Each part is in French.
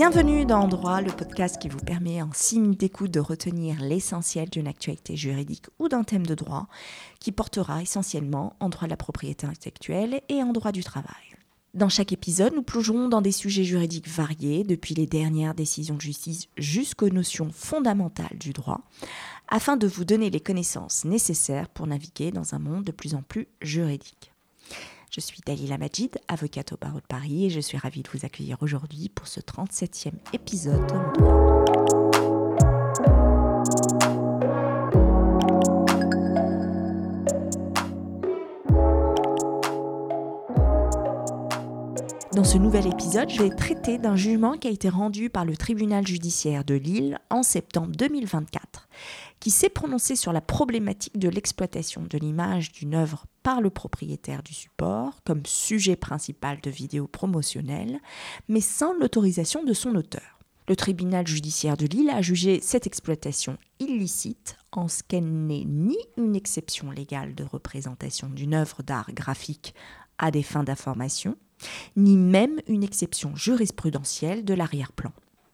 Bienvenue dans Droit, le podcast qui vous permet en 6 minutes d'écoute de retenir l'essentiel d'une actualité juridique ou d'un thème de droit qui portera essentiellement en droit de la propriété intellectuelle et en droit du travail. Dans chaque épisode, nous plongerons dans des sujets juridiques variés, depuis les dernières décisions de justice jusqu'aux notions fondamentales du droit, afin de vous donner les connaissances nécessaires pour naviguer dans un monde de plus en plus juridique. Je suis Dalila Majid, avocate au barreau de Paris, et je suis ravie de vous accueillir aujourd'hui pour ce 37e épisode de mon droit. Dans ce nouvel épisode, je vais traiter d'un jugement qui a été rendu par le tribunal judiciaire de Lille en septembre 2024, qui s'est prononcé sur la problématique de l'exploitation de l'image d'une œuvre par le propriétaire du support comme sujet principal de vidéos promotionnelles, mais sans l'autorisation de son auteur. Le tribunal judiciaire de Lille a jugé cette exploitation illicite en ce qu'elle n'est ni une exception légale de représentation d'une œuvre d'art graphique à des fins d'information, ni même une exception jurisprudentielle de l'arrière-plan.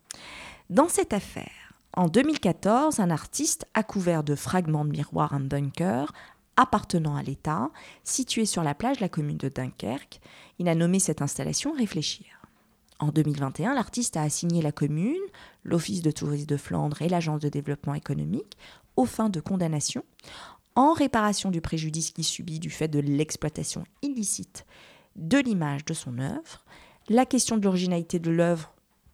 Dans cette affaire, en 2014, un artiste a couvert de fragments de miroir un bunker appartenant à l'État, situé sur la plage de la commune de Dunkerque. Il a nommé cette installation « Réfléchir ». En 2021, l'artiste a assigné la commune, l'Office de tourisme de Flandre et l'Agence de développement économique aux fins de condamnation, en réparation du préjudice qu'il subit du fait de l'exploitation illicite de l'image de son œuvre. La question de l'originalité de l'œuvre,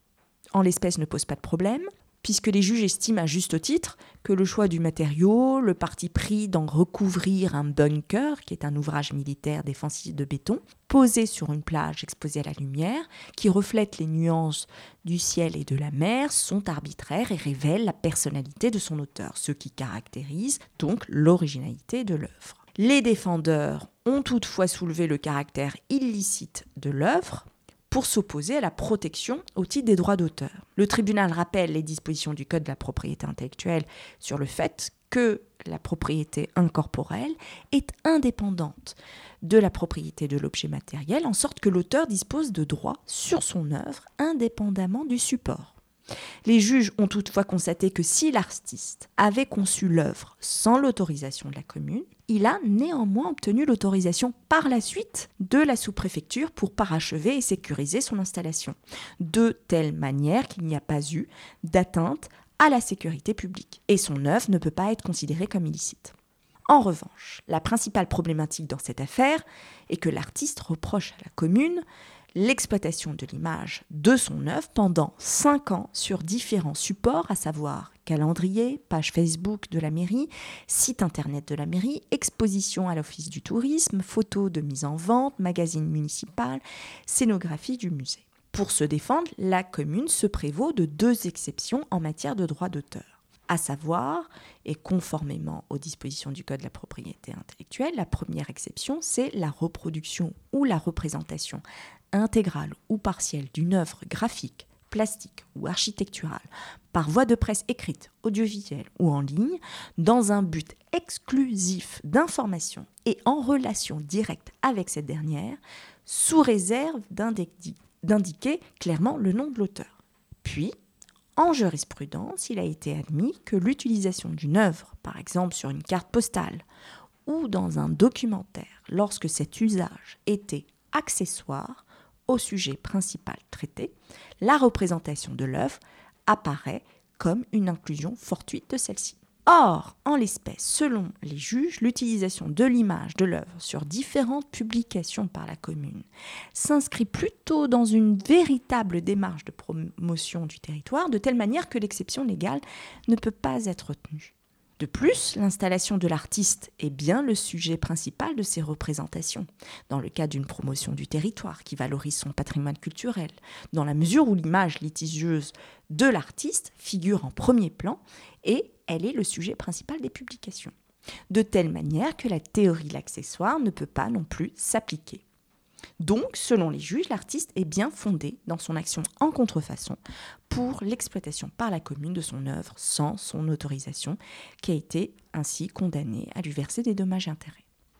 en l'espèce, ne pose pas de problème, puisque les juges estiment à juste titre que le choix du matériau, le parti pris d'en recouvrir un bunker, qui est un ouvrage militaire défensif de béton, posé sur une plage exposée à la lumière, qui reflète les nuances du ciel et de la mer, sont arbitraires et révèlent la personnalité de son auteur, ce qui caractérise donc l'originalité de l'œuvre. Les défendeurs ont toutefois soulevé le caractère illicite de l'œuvre pour s'opposer à la protection au titre des droits d'auteur. Le tribunal rappelle les dispositions du Code de la propriété intellectuelle sur le fait que la propriété incorporelle est indépendante de la propriété de l'objet matériel, en sorte que l'auteur dispose de droits sur son œuvre indépendamment du support. Les juges ont toutefois constaté que si l'artiste avait conçu l'œuvre sans l'autorisation de la commune, il a néanmoins obtenu l'autorisation par la suite de la sous-préfecture pour parachever et sécuriser son installation, de telle manière qu'il n'y a pas eu d'atteinte à la sécurité publique, et son œuvre ne peut pas être considérée comme illicite. En revanche, la principale problématique dans cette affaire est que l'artiste reproche à la commune l'exploitation de l'image de son œuvre pendant 5 ans sur différents supports, à savoir calendrier, page Facebook de la mairie, site internet de la mairie, exposition à l'office du tourisme, photos de mise en vente, magazine municipal, scénographie du musée. Pour se défendre, la commune se prévaut de 2 exceptions en matière de droit d'auteur, à savoir, et conformément aux dispositions du Code de la propriété intellectuelle, la première exception, c'est la reproduction ou la représentation intégrale ou partielle d'une œuvre graphique, plastique ou architecturale par voie de presse écrite, audiovisuelle ou en ligne, dans un but exclusif d'information et en relation directe avec cette dernière, sous réserve d'indiquer clairement le nom de l'auteur. Puis, en jurisprudence, il a été admis que l'utilisation d'une œuvre, par exemple sur une carte postale ou dans un documentaire, lorsque cet usage était accessoire au sujet principal traité, la représentation de l'œuvre apparaît comme une inclusion fortuite de celle-ci. Or, en l'espèce, selon les juges, l'utilisation de l'image de l'œuvre sur différentes publications par la commune s'inscrit plutôt dans une véritable démarche de promotion du territoire, de telle manière que l'exception légale ne peut pas être retenue. De plus, l'installation de l'artiste est bien le sujet principal de ses représentations, dans le cadre d'une promotion du territoire qui valorise son patrimoine culturel, dans la mesure où l'image litigieuse de l'artiste figure en premier plan et elle est le sujet principal des publications, de telle manière que la théorie de l'accessoire ne peut pas non plus s'appliquer. Donc, selon les juges, l'artiste est bien fondé dans son action en contrefaçon pour l'exploitation par la commune de son œuvre sans son autorisation, qui a été ainsi condamné à lui verser des dommages et intérêts.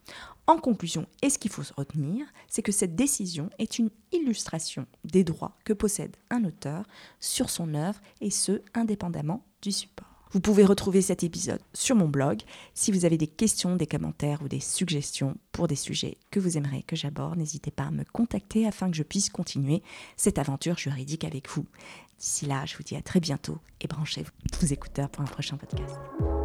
En conclusion, et ce qu'il faut se retenir, c'est que cette décision est une illustration des droits que possède un auteur sur son œuvre, et ce, indépendamment du support. Vous pouvez retrouver cet épisode sur mon blog si vous avez des questions, des commentaires ou des suggestions pour des sujets que vous aimeriez que j'aborde. N'hésitez pas à me contacter afin que je puisse continuer cette aventure juridique avec vous. D'ici là, je vous dis à très bientôt et branchez vos écouteurs pour un prochain podcast.